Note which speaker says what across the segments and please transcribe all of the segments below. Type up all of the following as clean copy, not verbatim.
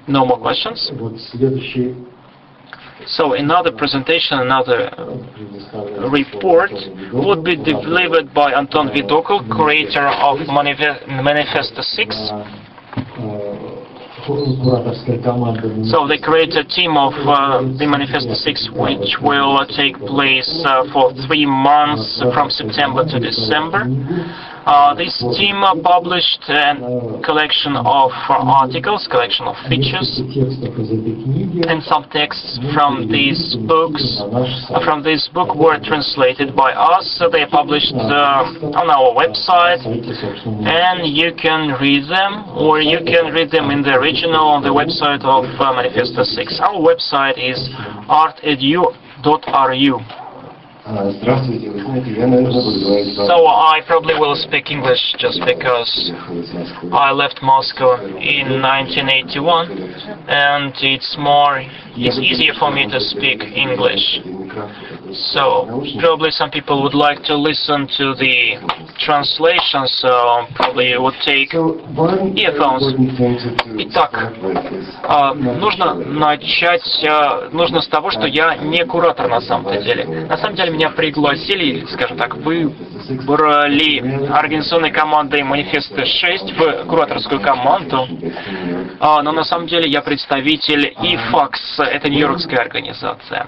Speaker 1: No more questions? So another presentation, another report would be delivered by Anton Vidokul, creator of Manifesto 6. So they create a team of the Manifesto 6, which will take place for 3 months from September to December. This team published a collection of articles, collection of features, and some texts from these books. From this book were translated by us. So they are published on our website, and you can read them, or you can read them in the original on the website of Manifesto 6. Our website is artedu.ru. So I probably will speak English just because I left Moscow in 1981, and it's easier for me to speak English. So probably some people would like to listen to the translation, so probably you would take earphones. Итак, нужно с того, что я не куратор на самом-то деле. На самом деле меня пригласили, скажем так, выбрали организационной командой Манифеста 6 в кураторскую команду, но на самом деле я представитель IFAX, это нью-йоркская организация.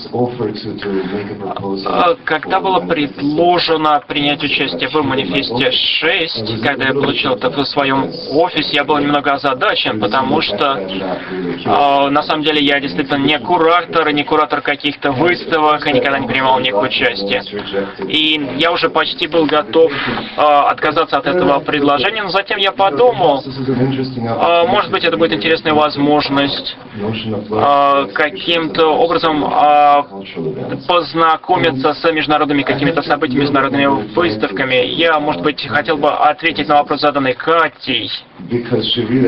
Speaker 1: Когда было предложено принять участие в Манифесте 6, когда я получил это в своем офисе, я был немного озадачен, потому что на самом деле я действительно не куратор каких-то выставок, и никогда не принимал в них участие. И я уже почти был готов отказаться от этого предложения, но затем я подумал, может быть, это будет интересная возможность каким-то образом познакомиться с международными какими-то событиями, международными выставками. Я, может быть, хотел бы ответить на вопрос, заданный Катей.
Speaker 2: Потому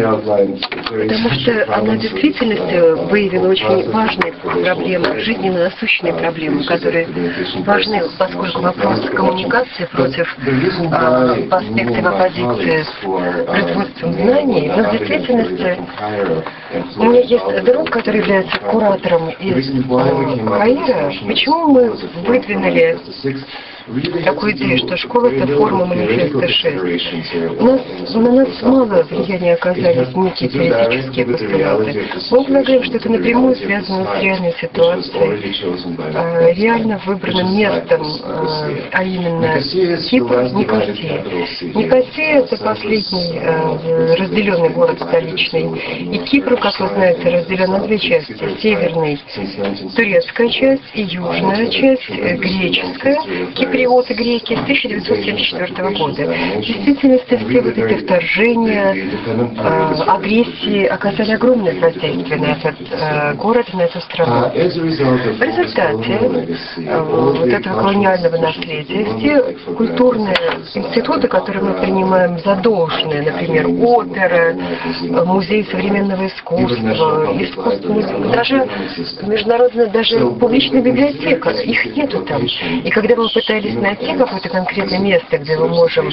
Speaker 2: что она в действительности выявила очень важные проблемы, жизненно насущные проблемы, которые важны, поскольку вопрос коммуникации против аспекта оппозиции с производством знаний, но в действительности у меня есть друг, который является куратором из Каира. Почему мы выдвинули такую идею, что школа — это форма Манифеста 6. На нас мало влияния оказались некие теоретические постулаты. Мы полагаем, что это напрямую связано с реальной ситуацией, реально выбранным местом, а именно Кипр, Никосия. Никосия — это последний разделенный город столичный. И Кипр, как вы знаете, разделен на 2 части. Северный — турецкая часть, и южная часть — греческая. Киприоты греки с 1974 года. В действительности все вот эти вторжения, агрессии оказали огромное воздействие на этот город, на эту страну. В результате вот этого колониального наследия все культурные институты, которые мы принимаем за должное, например, опера, музей современного искусства, даже международная, даже публичная библиотека, их нету там. И когда мы пытались найти какое-то конкретное место, где мы можем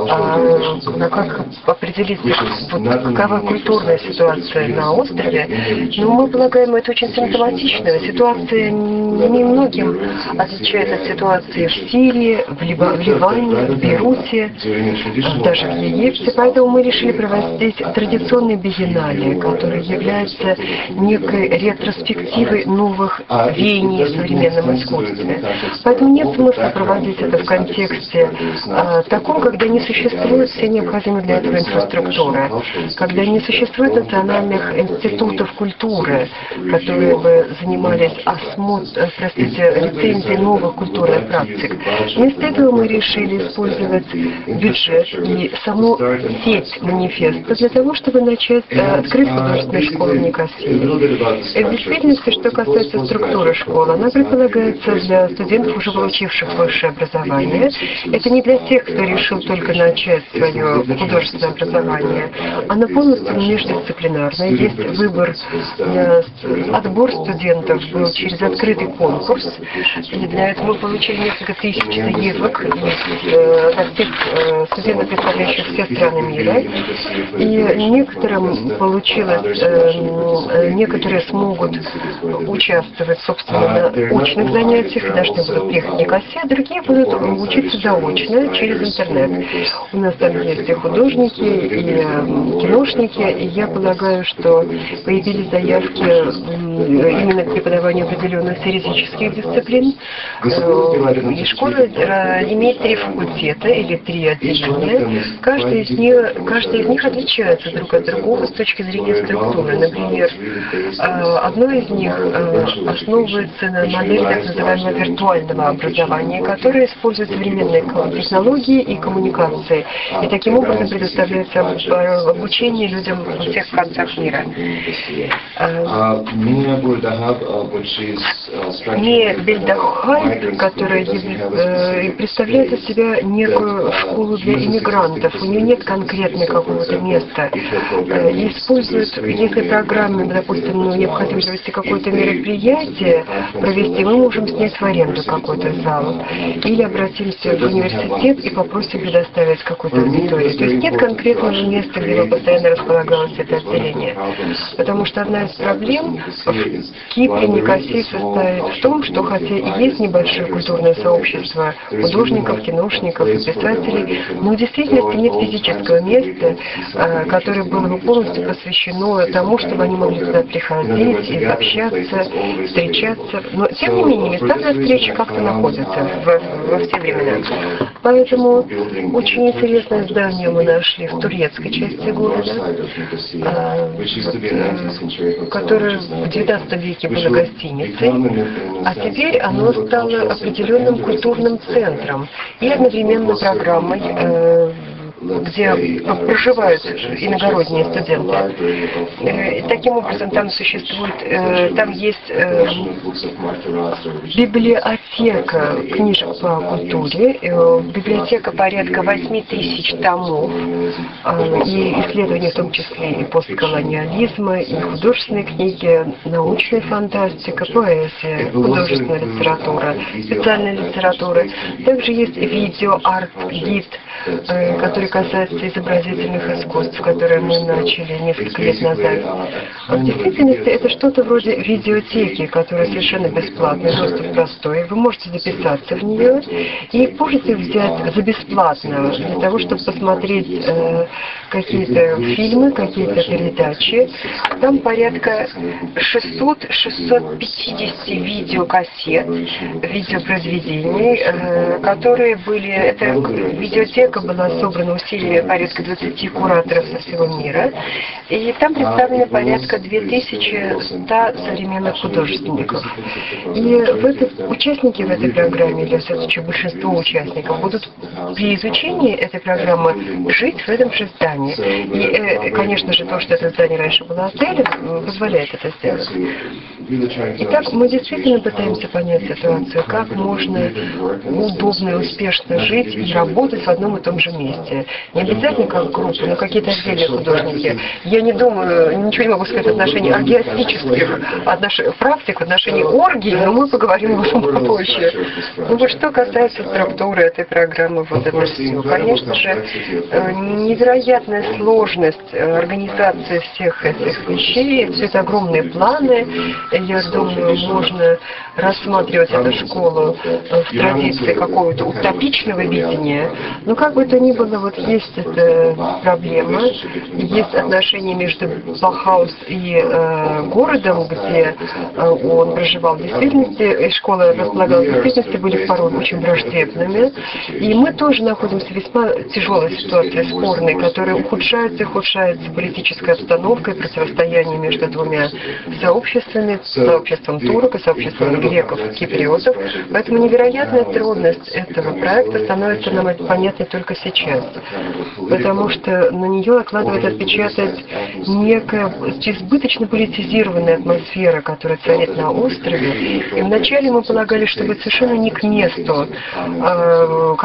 Speaker 2: как определить, какова культурная ситуация на острове, но мы полагаем, это очень симптоматично. Ситуация немногим отличается от ситуации в Сирии, в Ливане, в Бейруте, даже в Египте. Поэтому мы решили проводить традиционные биеннале, которые являются некой ретроспективой новых веяний в современном искусстве. Поэтому нет смысла проводить это в контексте таком, когда не существует все необходимые для этого инфраструктуры, когда не существует национальных институтов культуры, которые бы занимались рецензией новых культурных практик. Вместо этого мы решили использовать бюджет и саму сеть манифеста для того, чтобы начать открыть художественную школу в Никосии. И в действительности, что касается структуры школы, она предполагается для студентов, уже получивших высшее образование. Это не для тех, кто решил только начать свое художественное образование. Она полностью междисциплинарная. Есть выбор, отбор студентов был через открытый конкурс. И для этого мы получили несколько тысяч заявок от тех студентов, представляющих все страны мира. И некоторым получилось некоторые смогут участвовать, собственно, на очных занятиях и должны будут приехать в Никосию, а другие будут учиться заочно через интернет. У нас там есть и художники, и киношники, и я полагаю, что появились заявки именно к преподаванию определенных теоретических дисциплин. И школа имеет 3 факультета или 3 отделения. Каждый из них отличается друг от другого с точки зрения структуры. Например, одно из них основывается на модели так называемого виртуального образования, которое использует современные технологии и коммуникации. И таким образом предоставляется обучение людям во всех концах мира. Мия Бельдахаль, которая представляет из себя некую школу для иммигрантов. У нее нет конкретно какого-то места. Используют, если программе, допустим, необходимо провести какое-то мероприятие, провести, мы можем снять в аренду какой-то зал. Или обратимся в университет и попросим предоставить какую-то аудиторию. То есть нет конкретного места, где бы постоянно располагалось это отделение. Потому что одна из проблем в Кипре, Никосии состоит в том, что хотя и есть небольшое культурное сообщество художников, киношников и писателей, но в действительности нет физического места, которое было бы полностью посвящено тому, чтобы они могли туда приходить и общаться, встречаться. Но, тем не менее, места для встречи как-то находятся во все времена. Поэтому очень интересное здание мы нашли в турецкой части города, которое в XIX веке было гостиницей, а теперь оно стало определенным культурным центром и одновременно программой, где проживают иногородние студенты. Таким образом, там существует, там есть библиотека книжек по культуре, библиотека порядка 8000 томов, и исследования в том числе и постколониализма, и художественные книги, научная фантастика, поэзия, художественная литература, специальная литература. Также есть видео-арт-гид, который касается изобразительных искусств, которые мы начали несколько лет назад. В действительности это что-то вроде видеотеки, которая совершенно бесплатная, доступ простой. Вы можете записаться в нее и можете взять за бесплатно для того, чтобы посмотреть какие-то фильмы, какие-то передачи. Там порядка 600-650 видеокассет, видеопроизведений, которые были... Эта видеотека была собрана усилиями порядка 20 кураторов со всего мира. И там представлены порядка 2100 современных художественников. И участники в этой программе, или все-таки большинство участников, будут при изучении этой программы жить в этом же здании. И, конечно же, то, что это здание раньше было отелем, позволяет это сделать. Итак, мы действительно пытаемся понять ситуацию, как можно удобно и успешно жить и работать в одном и том же месте. Не обязательно как группа, но какие-то отдельные художники. Я не думаю, ничего не могу сказать в отношении аргиастических практик, в отношении оргий, но мы поговорим об этом попозже. Ну вот что касается структуры этой программы, вот это все. Конечно же, невероятная сложность организации всех этих вещей, все это огромные планы. Я думаю, можно рассматривать эту школу в традиции какого-то утопичного видения. Но как бы то ни было, вот есть эта проблема, есть отношения между Бахаус и городом, где он проживал в действительности, и школа располагалась в действительности, были порой очень враждебными. И мы тоже находимся в весьма тяжелой ситуации, спорной, которая ухудшается политической обстановкой, противостояние между двумя сообществами, сообществом турок и сообществом греков и киприотов. Поэтому невероятная трудность этого проекта становится нам понятной только сейчас. Потому что на нее откладывает отпечаток некая избыточно политизированная атмосфера, которая царит на острове. И вначале мы полагали, что будет совершенно не к месту как-то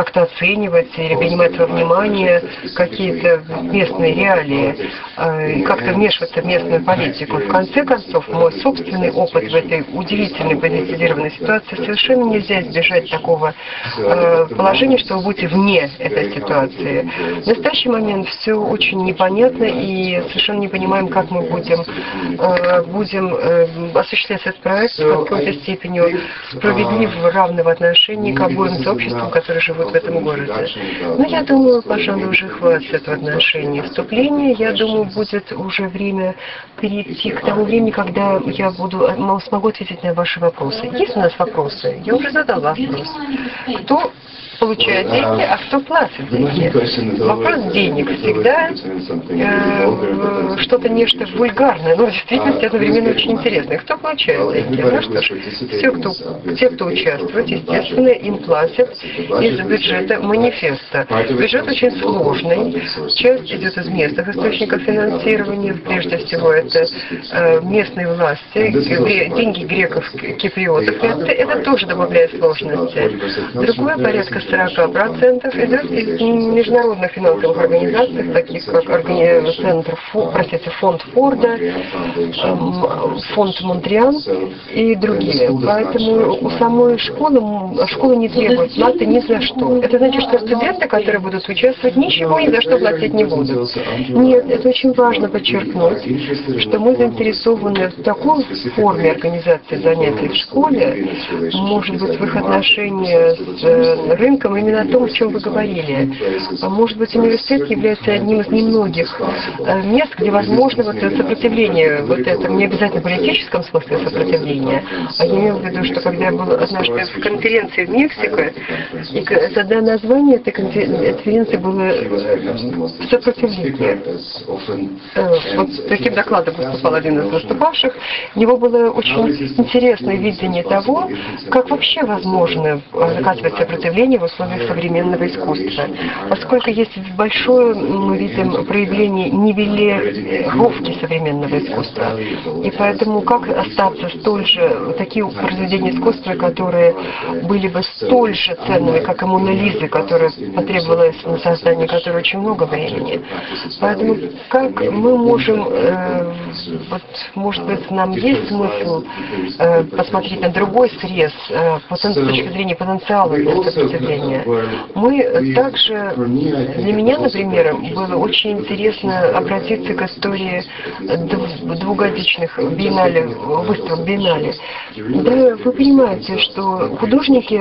Speaker 2: оценивать или принимать во внимание какие-то местные реалии, как-то вмешиваться в местную политику. В конце концов, мой собственный опыт в этой удивительной позиционированной ситуации совершенно нельзя избежать такого положения, что вы будете вне этой ситуации. В настоящий момент все очень непонятно и совершенно не понимаем, как мы будем осуществлять этот проект в какой-то степени справедливого, равного отношения к обоим сообществам, которые живут в этом городе. Но я думаю, пожалуй, уже хватит этого отношения. Вступление, я думаю, будет уже время перейти к тому времени, когда я смогу ответить на ваши вопросы. Есть у нас вопросы? Я уже задал вопрос. Кто получает деньги, а кто платит деньги? Вопрос денег всегда что-то нечто вульгарное, но в действительности одновременно очень интересное. Кто получает деньги? Ну что ж, те, кто участвует, естественно, им платят из бюджета манифеста. Бюджет очень сложный, часть идет из местных источников финансирования, прежде всего это местные власти, деньги греков-киприотов, это тоже добавляет сложности. Другое, порядка 40% идет из международных финансовых организаций, таких как фонд Форда, фонд Монтриан и другие. Поэтому у самой школа не требует платы ни за что. Это значит, что студенты, которые будут участвовать, ничего ни за что платить не будут. Нет, это очень важно подчеркнуть, что мы заинтересованы в такой форме организации занятий в школе, может быть, в их отношении с рынком, именно о том, о чем вы говорили. Может быть, университет является одним из немногих мест, где возможно вот сопротивление, вот это не обязательно в политическом смысле сопротивления, а я имею в виду, что когда я была однажды в конференции в Мексике, и тогда название этой конференции было «Сопротивление». Вот с таким докладом выступал один из выступавших. У него было очень интересное видение того, как вообще возможно оказывать сопротивление в условиях современного искусства. Поскольку есть большое, мы видим, проявление нивелировки современного искусства. И поэтому как остаться столь же, такие произведения искусства, которые были бы столь же ценными, как и Мона Лиза, которая потребовалась на создание которой очень много времени. Поэтому как мы можем, может быть, нам есть смысл посмотреть на другой срез с точки зрения потенциала для сопротивления. Мы также, для меня, например, было очень интересно обратиться к истории двухгодичных биеннале, выставок биеннале. Да, вы понимаете, что художники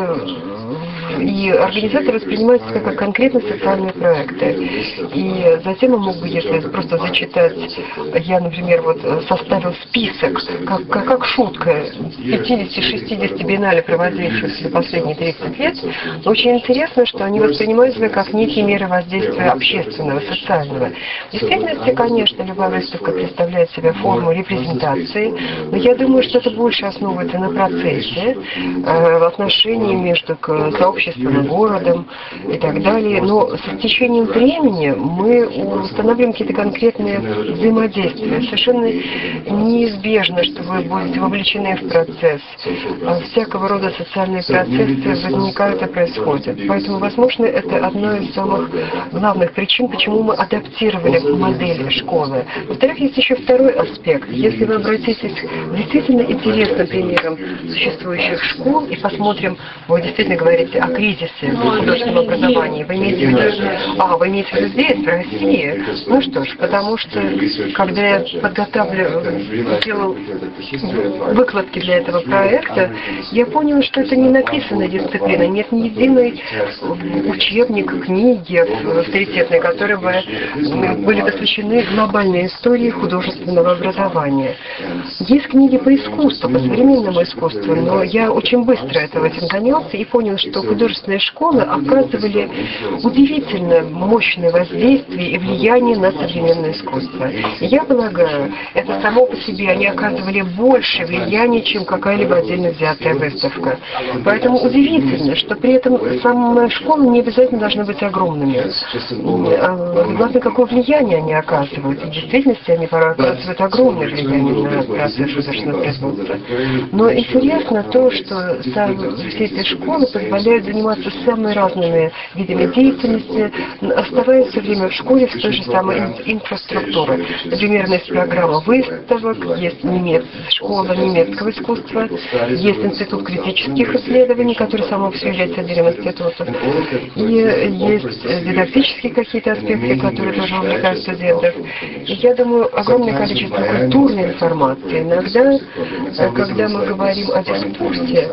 Speaker 2: и организаторы воспринимаются как конкретно социальные проекты. И затем я мог бы, если просто зачитать, я, например, вот составил список, как шутка, 50-60 биеннале, проводившихся за последние 30 лет, но очень интересно, что они воспринимают себя как некие меры воздействия общественного, социального. В действительности, конечно, любая выставка представляет себя форму репрезентации, но я думаю, что это больше основывается на процессе, в отношении между сообществом и городом и так далее. Но с течением времени мы устанавливаем какие-то конкретные взаимодействия. Совершенно неизбежно, что вы будете вовлечены в процесс. Всякого рода социальные процессы возникают и происходят. Поэтому, возможно, это одна из самых главных причин, почему мы адаптировали модель школы. Во-вторых, есть еще второй аспект. Если вы обратитесь к действительно интересным примерам существующих школ и посмотрим, вы действительно говорите о кризисе в художественном образовании. Вы имеете в виду, вы имеете в виду здесь, в России? Ну что ж, потому что, когда я делал выкладки для этого проекта, я понял, что это не написанная дисциплина, нет ни единой учебника, книги авторитетной, которые бы были посвящены глобальной истории художественного образования. Есть книги по искусству, по современному искусству, но я очень быстро этим занялся и понял, что художественные школы оказывали удивительно мощное воздействие и влияние на современное искусство. И я полагаю, это само по себе, они оказывали больше влияния, чем какая-либо отдельно взятая выставка. Поэтому удивительно, что при этом самые школы не обязательно должны быть огромными. Главное, какое влияние они оказывают. И в действительности они порой оказывают огромное влияние на процесс художественного производства. Но интересно то, что все эти школы позволяют заниматься самыми разными видами деятельности, оставаясь все время в школе с той же самой инфраструктурой. Например, есть программа выставок, есть школа немецкого искусства, есть институт критических исследований, который само по себе является отдельным институтом, и есть дидактические какие-то аспекты, которые тоже увлекают студентов. И я думаю, огромное количество культурной информации. Иногда, когда мы говорим о дискурсе,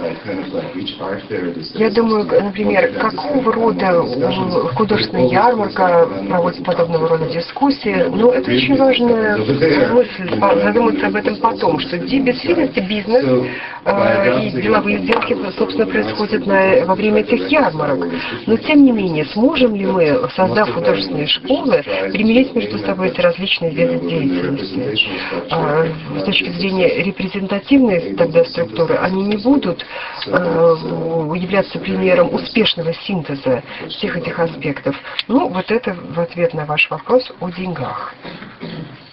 Speaker 2: я думаю, например, какого рода художественная ярмарка проводит подобного рода дискуссии, но это очень важная мысль, задуматься об этом потом, что в действительности бизнес и деловые сделки, собственно, происходят во время этих ярмарок. Но, тем не менее, сможем ли мы, создав художественные школы, примирить между собой эти различные виды деятельности? С точки зрения репрезентативной тогда структуры, они не будут являться примером успешного синтеза всех этих аспектов. Ну, вот это в ответ на ваш вопрос о деньгах.